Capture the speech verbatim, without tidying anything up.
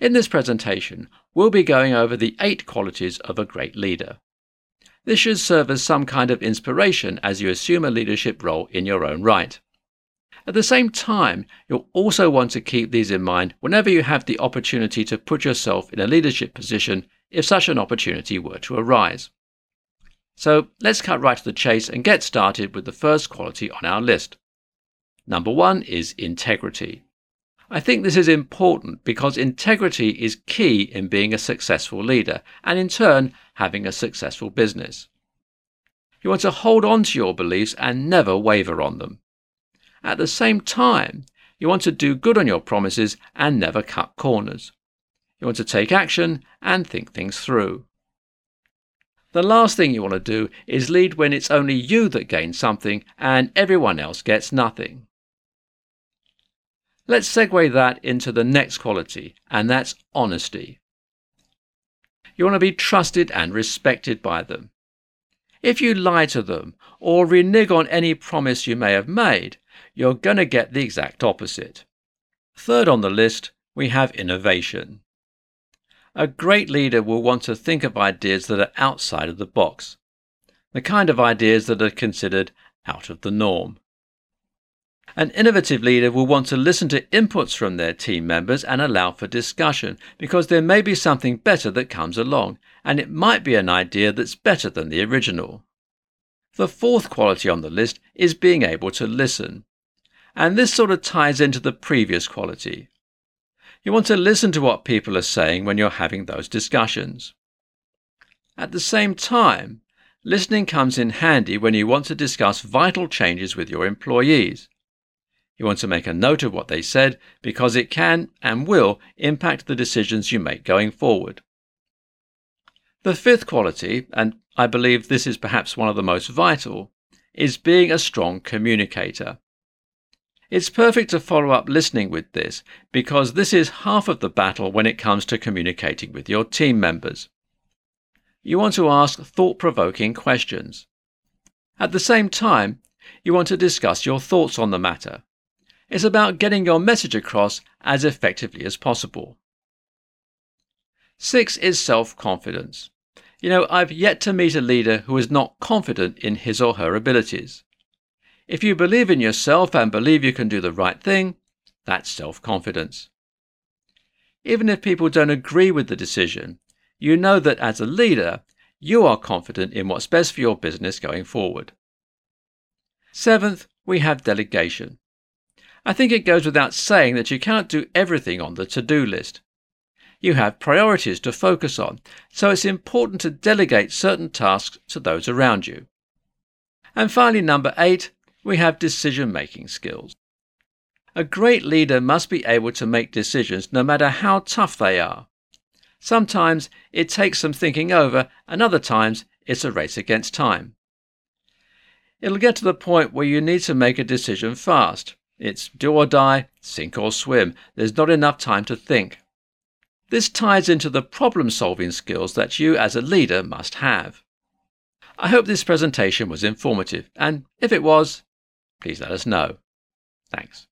In this presentation, we'll be going over the eight qualities of a great leader. This should serve as some kind of inspiration as you assume a leadership role in your own right. At the same time, you'll also want to keep these in mind whenever you have the opportunity to put yourself in a leadership position if such an opportunity were to arise. So let's cut right to the chase and get started with the first quality on our list. Number one is integrity. I think this is important because integrity is key in being a successful leader and in turn having a successful business. You want to hold on to your beliefs and never waver on them. At the same time, you want to do good on your promises and never cut corners. You want to take action and think things through. The last thing you want to do is lead when it's only you that gains something and everyone else gets nothing. Let's segue that into the next quality, and that's honesty. You want to be trusted and respected by them. If you lie to them or renege on any promise you may have made, you're going to get the exact opposite. Third on the list, we have innovation. A great leader will want to think of ideas that are outside of the box, the kind of ideas that are considered out of the norm. An innovative leader will want to listen to inputs from their team members and allow for discussion, because there may be something better that comes along, and it might be an idea that's better than the original. The fourth quality on the list is being able to listen, and this sort of ties into the previous quality. You want to listen to what people are saying when you're having those discussions. At the same time, listening comes in handy when you want to discuss vital changes with your employees. You want to make a note of what they said because it can and will impact the decisions you make going forward. The fifth quality, and I believe this is perhaps one of the most vital, is being a strong communicator. It's perfect to follow up listening with this because this is half of the battle when it comes to communicating with your team members. You want to ask thought-provoking questions. At the same time, you want to discuss your thoughts on the matter. It's about getting your message across as effectively as possible. Six is self-confidence. You know, I've yet to meet a leader who is not confident in his or her abilities. If you believe in yourself and believe you can do the right thing, that's self-confidence. Even if people don't agree with the decision, you know that as a leader, you are confident in what's best for your business going forward. Seventh, we have delegation. I think it goes without saying that you cannot do everything on the to-do list. You have priorities to focus on, so it's important to delegate certain tasks to those around you. And finally, number eight, we have decision-making skills. A great leader must be able to make decisions no matter how tough they are. Sometimes it takes some thinking over, and other times it's a race against time. It'll get to the point where you need to make a decision fast. It's do or die, sink or swim. There's not enough time to think. This ties into the problem-solving skills that you as a leader must have. I hope this presentation was informative, and if it was, please let us know. Thanks.